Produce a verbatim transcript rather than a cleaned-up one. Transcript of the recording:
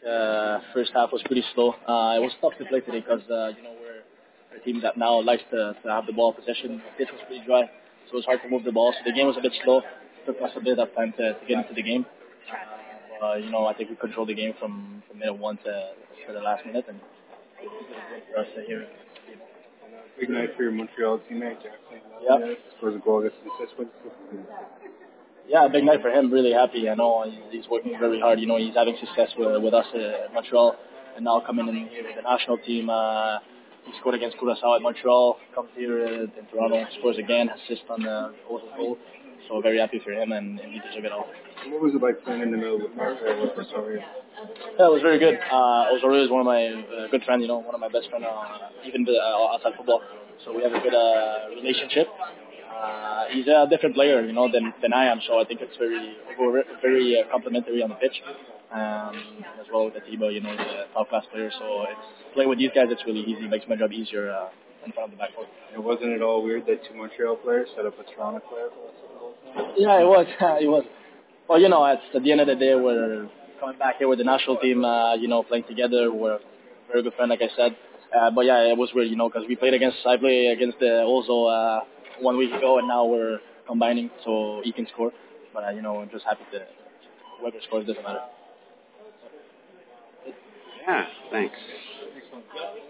Uh, first half was pretty slow. Uh, it was tough to play today because uh, you know we're a team that now likes to, to have the ball possession. The pitch was pretty dry, so it was hard to move the ball. So the game was a bit slow. It took us a bit of time to, to get into the game. Uh, you know, I think we controlled the game from, from minute one to, to the last minute, and it was good for us to hear. Big night for your Montreal teammate, Jackson. Yeah. Scores a goal against the Siswoods. Yeah, big night for him. Really happy. I know he's working very hard. You know, he's having success with, with us at Montreal, and now coming in here with the national team. Uh, he scored against Curaçao at Montreal. Comes here in Toronto, scores again, assist on the goal. So very happy for him, and, and he deserves it all. What was it like playing in the middle with Marcel Osorio? Yeah, it was very good. Uh, Osorio is one of my uh, good friends. You know, one of my best friends, uh, even uh, outside football. So we have a good uh, relationship. Uh, he's a different player, you know, than than I am. So I think it's very very uh, complimentary on the pitch, um, as well with Atiba. You know, he's a top class player. So it's playing with these guys. It's really easy. It makes my job easier uh, in front of the backcourt. And wasn't it all weird that two Montreal players set up a Toronto player? Yeah, it was. it was. Well, you know, at, at the end of the day, we're coming back here with the national team. Uh, you know, playing together. We're a very good friend, like I said. Uh, but yeah, it was weird, you know, because we played against I played against the Ozo uh, one week ago, and now we're combining, so he can score. But uh, you know, I'm just happy to whoever scores doesn't matter. Yeah, thanks.